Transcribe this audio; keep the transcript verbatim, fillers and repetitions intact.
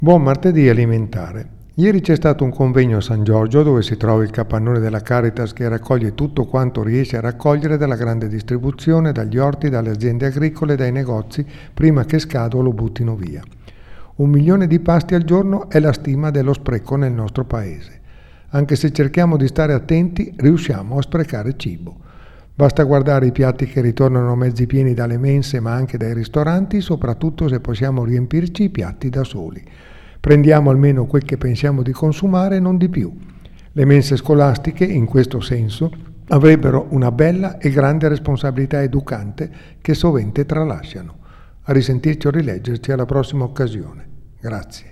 Buon martedì alimentare. Ieri c'è stato un convegno a San Giorgio dove si trova il capannone della Caritas che raccoglie tutto quanto riesce a raccogliere dalla grande distribuzione, dagli orti, dalle aziende agricole, dai negozi, prima che scada o lo buttino via. Un milione di pasti al giorno è la stima dello spreco nel nostro paese. Anche se cerchiamo di stare attenti, riusciamo a sprecare cibo. Basta guardare i piatti che ritornano mezzi pieni dalle mense ma anche dai ristoranti, soprattutto se possiamo riempirci i piatti da soli. Prendiamo almeno quel che pensiamo di consumare e non di più. Le mense scolastiche, in questo senso, avrebbero una bella e grande responsabilità educante che sovente tralasciano. A risentirci o rileggerci alla prossima occasione. Grazie.